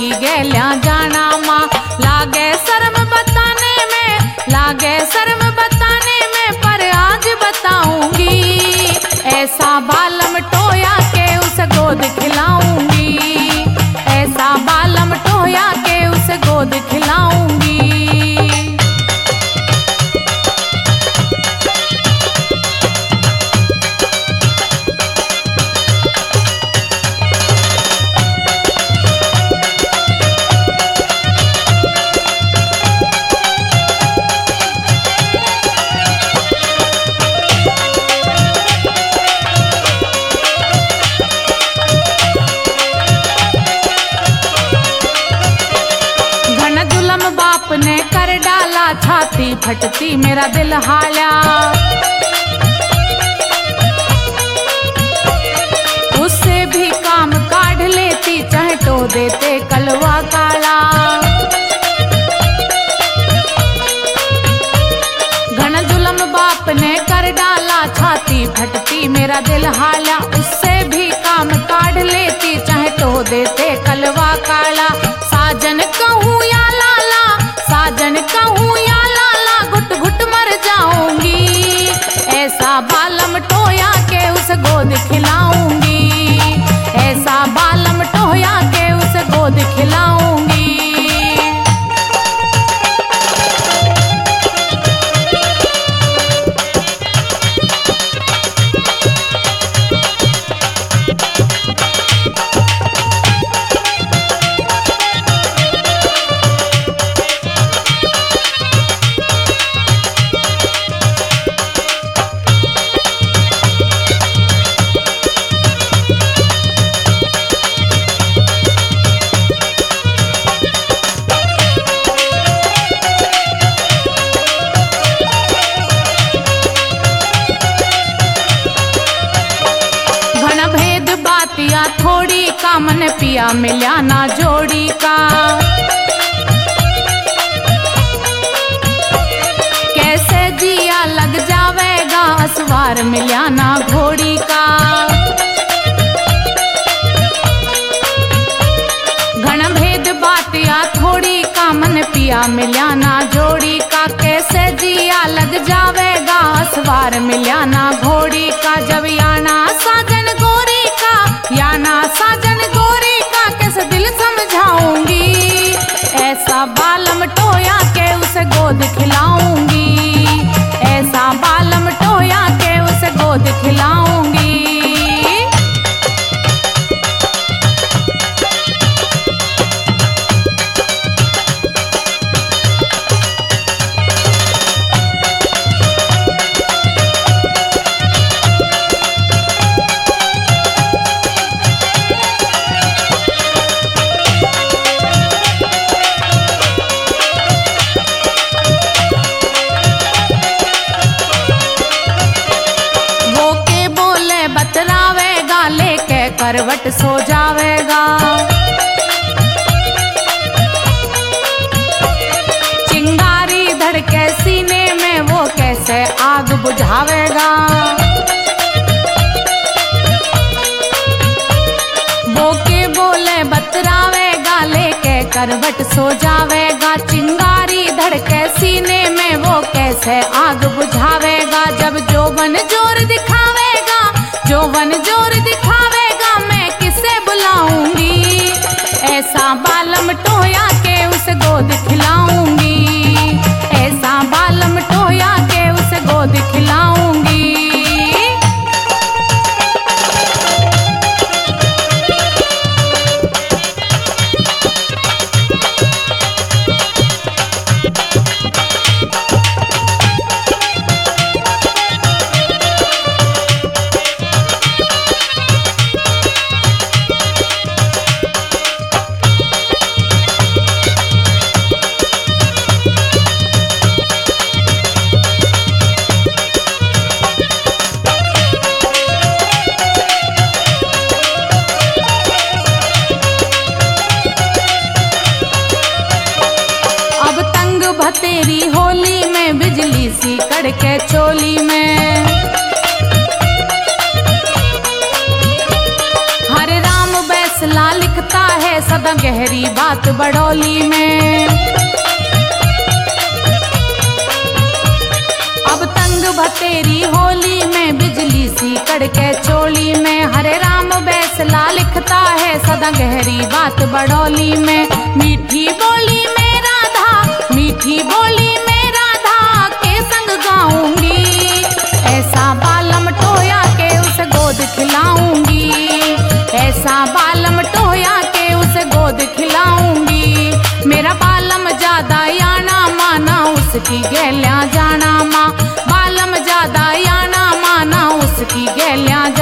की गैल्या जाना माँ। लागे शर्म बताने में, लागे शर्म बताने में, पर आज बताऊंगी। ऐसा बालम टोया के उस गोद खिलाऊंगी, ऐसा बालम टोया के उस गोद खिलाऊंगी। ने कर डाला छाती फटती मेरा दिल हाल्या। उससे भी काम काढ़ लेती चाहे तो देते कलवा काला। घन जुल्म बाप ने कर डाला छाती फटती मेरा दिल हाल्या। उससे भी काम काढ़ लेती चाहे तो देते कलवा काला। साजन कहूँ या लाला, साजन कहूँ या लाला, घुट घुट मर जाऊंगी। ऐसा बालम टोया के उस गोद खिलाऊंगी, ऐसा बालम टोया के उस गोद खिलाऊंगी। बातिया थोड़ी का मन पिया मिल्या ना जोड़ी का। कैसे जिया लग जावेगा असवार मिल्या ना घोड़ी का। घन भेद बातिया थोड़ी का मन पिया मिल्या ना जोड़ी का। कैसे जिया लग जावेगा असवार मिल्या ना घोड़ी का। जब याना साजन गोरी का, याना साजन गोरी का, कैसे दिल समझाऊंगी। ऐसा बालम टोया के उसे गोद खिलाऊंगी, ऐसा बालम टोया के उसे गोद खिलाऊंगी। करवट सो जावेगा, चिंगारी धड़के सीने में वो कैसे आग बुझावेगा। वो के बोले बतरावेगा लेके करवट सो जावेगा। चिंगारी धड़के सीने में वो कैसे आग बुझावेगा। जब जोबन जोर दिखावेगा, जोबन जोर दिखावेगा, मैं किसे बुलाऊंगी। ऐसा बालम टोया के उस गोद खिलाऊंगी, ऐसा बालम टोया के उस गोद खिलाऊंगी। तेरी होली में बिजली सी कड़के चोली में। हरे राम बैसला लिखता है सदा गहरी बात बड़ौली में। अब तंग भतेरी होली में बिजली सी कड़के चोली में। हरे राम बैसला लिखता है सदा गहरी बात बड़ौली में। मीठी बोली में राधा, मीठी बोली में राधा के संग गाऊंगी। ऐसा बालम टोया के उसे गोद खिलाऊंगी। ऐसा बालम टोया के उसे गोद खिलाऊंगी। मेरा बालम ज्यादा याना माना उसकी गैल्या जाना माँ। बालम ज्यादा याना माना उसकी गैल्या